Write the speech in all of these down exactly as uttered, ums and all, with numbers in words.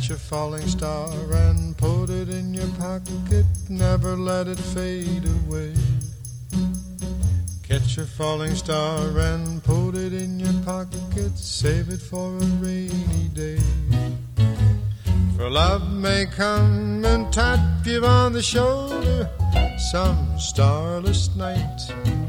Catch a falling star and put it in your pocket. Never let it fade away. Catch a falling star and put it in your pocket. Save it for a rainy day. For love may come and tap you on the shoulder some starless night.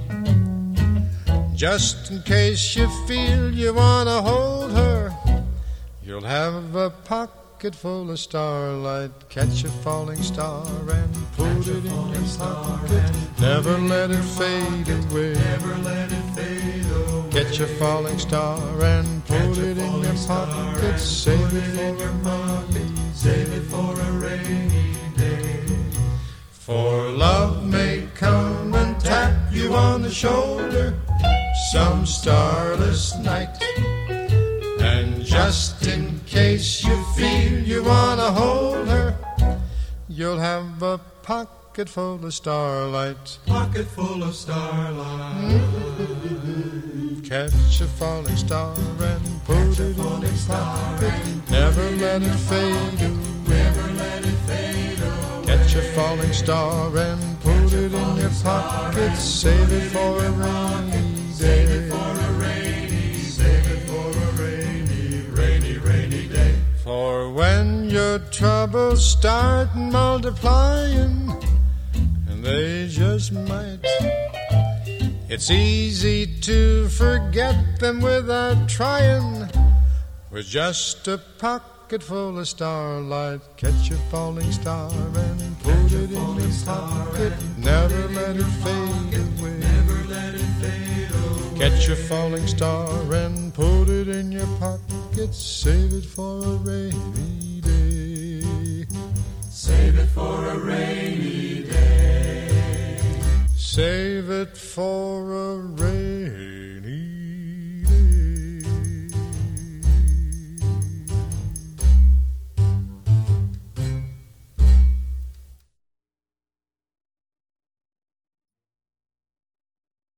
Just in case you feel you want to hold her, you'll have a pocket full of starlight. Catch a falling star and put it in your pocket. Never let it fade away. Never let it fade away. Catch a falling star and put it in your pocket. Save it for your pocket. Save it for a rainy day. For love may come and tap you on the shoulder some starless night. And just in case you feel you want to hold her, you'll have a pocket full of starlight. Pocket full of starlight. Mm-hmm. Catch a falling star and put Catch it in your pocket. Never let it fade away. Never let it fade away. Catch a falling star and put Catch it in your pocket. Save it for a rainy day. Save it for a rainy, save it for a rainy, rainy, rainy day. For when your troubles start multiplying, and they just might, it's easy to forget them without trying. With just a pocket full of starlight, catch a falling star and put catch it in your pocket. Never let it fade away. Never let it fade away. Catch a falling star and put it in your pocket. Save it for a rainy day. Save it for a rainy day. Save it for a rainy day.